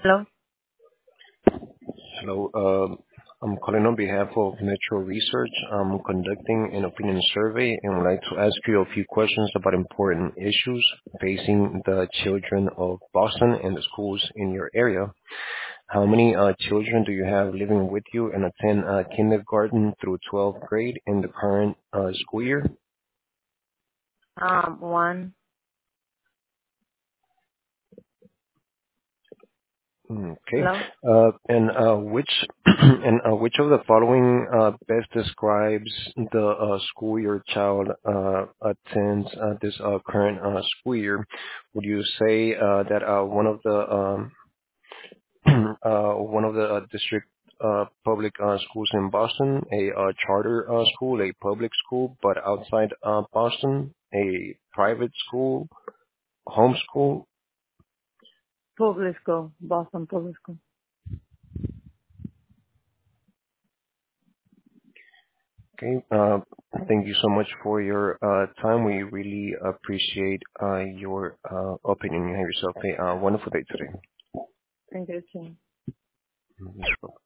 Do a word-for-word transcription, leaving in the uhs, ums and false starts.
Hello. Hello. um, I'm calling on behalf of Metro Research. I'm conducting an opinion survey and would like to ask you a few questions about important issues facing the children of Boston and the schools in your area. How many uh, children do you have living with you and attend uh, kindergarten through twelfth grade in the current uh, school year? Um, one. Okay. Hello. Uh, And uh, which and uh, which of the following uh, best describes the uh, school your child uh, attends uh, this uh, current uh, school year? Would you say uh, that uh, one of the um, uh, one of the uh, district uh, public uh, schools in Boston, a uh, charter uh, school, a public school, but outside uh, Boston, a private school, homeschool? Public school. Boston Public School. Okay. Uh, Thank you so much for your uh, time. We really appreciate uh, your uh, opinion. You have yourself a uh, wonderful day today. Thank you. Mhm.